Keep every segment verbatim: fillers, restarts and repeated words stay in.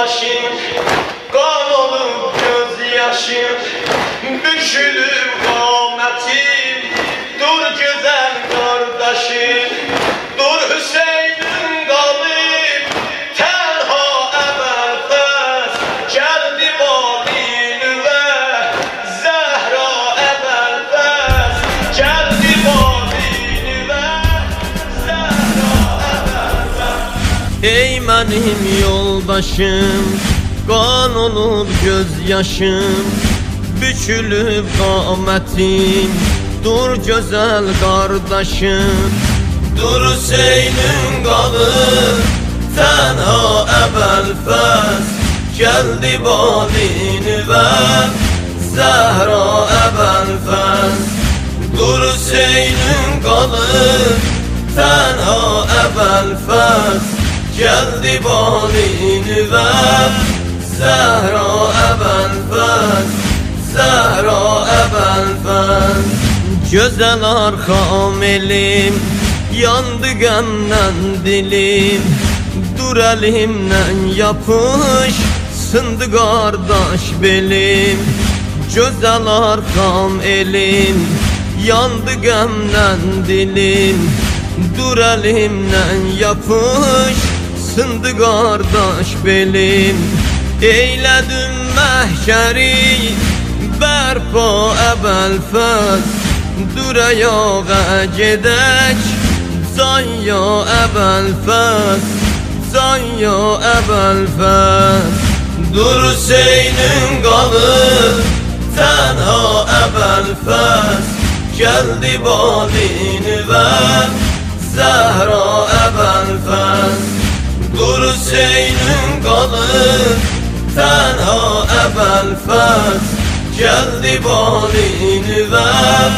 yoldaşım, kan olup gözyaşım, bükülüp kametim. Dur güzel kardeşim, dur Hüseyin'in kalbim, tenha ebelfes, geldi badinüve, Zehra ebelfes, geldi badinüve, Zehra ebelfes. Ey benim yoldaşım, kan olup gözyaşım, bükülüp kametim. Dur güzel kardeşim, dur Hüseyin'in kanı, tenha ebelfes, geldi badinüve, Zehra ebelfes. Dur Hüseyin'in kanı, tenha ebelfes, geldi badinüve, Zehra ebelfes, Zehra ebelfes. Güzel arkam elim, yandı gemden dilim. Dur elimden yapış, sındı kardeş belim. Güzel arkam elim, yandı gemden dilim. Dur elimden yapış, sındı kardeş belim. Eyledim mehşeri, berpa ebelfes. Dur ayağa gedək, can ya ebelfes, can ya ebelfes. Dur Hüseyin'in kanı, tenha ebelfes, geldi badinüve, Zehra ebelfes. Dur Hüseyin'in kanı, tenha ebelfes, geldi badinüve,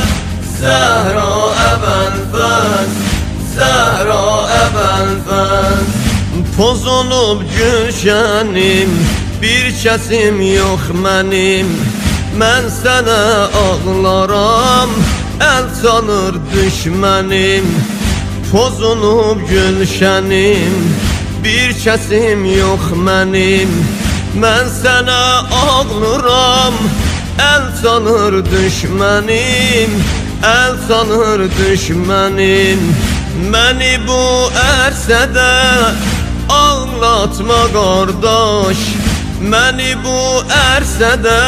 Zehra ebelfes, Zehra ebelfes. Poz olup gülşənim, bir kəsim yox mənim. Mən sənə ağlaram, əl çalır düşmənim. Poz olup gülşənim, bir kəsim yox mənim. Mən sənə ağlaram, əl çalır düşmənim, əl çalır düşmənim. Məni bu ərsədə ağlatma qardaş, məni bu ərsədə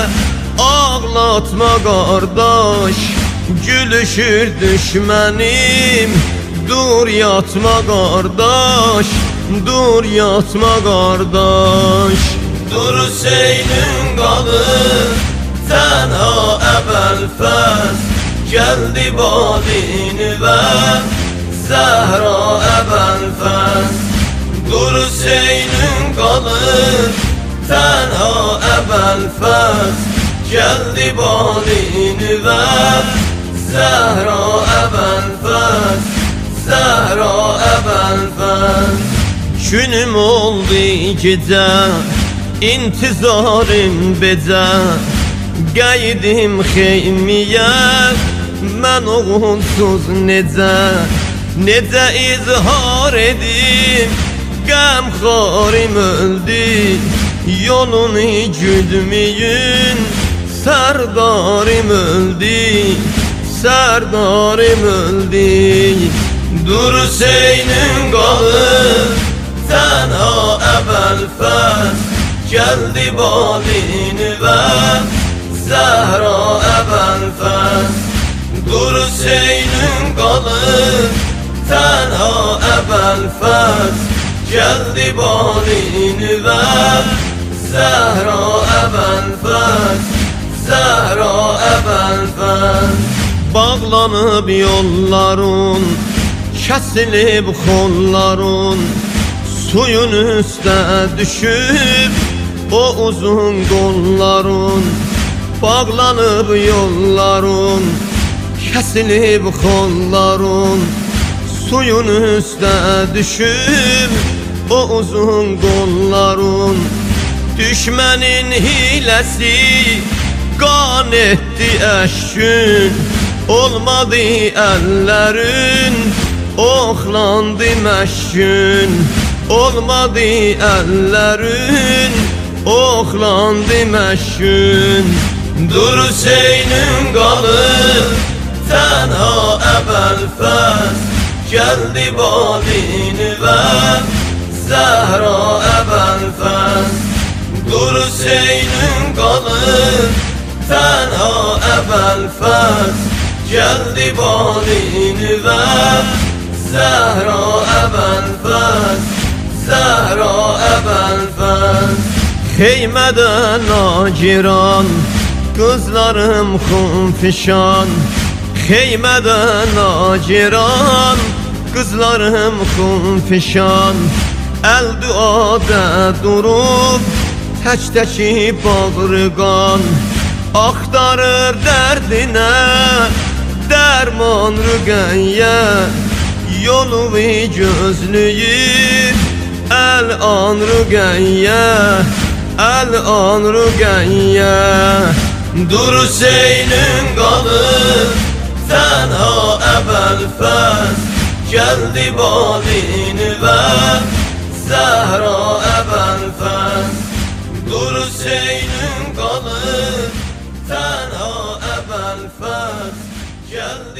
ağlatma qardaş. Gülüşür düşmənim, dur yatma qardaş, dur yatma qardaş. Dur Hüseyin'in kanı, tenha ebelfes, geldi badinüve, Zehra ebelfes. Dur Hüseyin'in kanı, tenha ebelfes, geldi badinüve, Zehra ebelfes, Zehra ebelfes. Günüm oldu gecə, intizarım becə, qayıdım xeymiyə, mən oğulsuz necə, necə izhar edim, qəmxarim öldü, yolunu güdmüyün, sərdarım öldü, sərdarım öldü. Dur Hüseyin'in kanı, tenha ebelfes, geldi badinüve, Zehra ebelfes. Dur Hüseyin'in kanı, tenha ebelfes, geldi badinüve, Zehra ebelfes, Zehra ebelfes. Bağlanıp yolların, kəsilib xolların, suyun üstə düşüb o uzun qolların. Bağlanıb yolların, kəsilib xolların, suyun üstə düşüb o uzun qolların. Düşmənin hiləsi qan etdi əşkün, olmadı əllərin, oxlandı məşkün. Olmadı ellerin, oxlandı məşkün. Dur Hüseynin qalıb tənha əbəl-fəz, gəldi badini və Zəhra əbəl-fəz. Dur Hüseynin qalıb tənha əbəl-fəz, gəldi badini və Zəhra əbəl-fəz, Zəhra əbəl-fəz. Xeymədən nagiran, qızlarım xunfişan. Xeymədən nagiran, qızlarım xunfişan. Əl duada durub, tək-təki bağrıqan. Axtarır dərdinə, dərman rüqəyyə. Yolu gözlüyür, əl-an rüqəyyə, əl-an rüqəyyə. Dur Hüseynin qalıb tənha əbəl-fəz, gəldi badini və Zəhra əbəl-fəz. Dur Hüseynin qalıb tənha əbəl-fəz, gəldi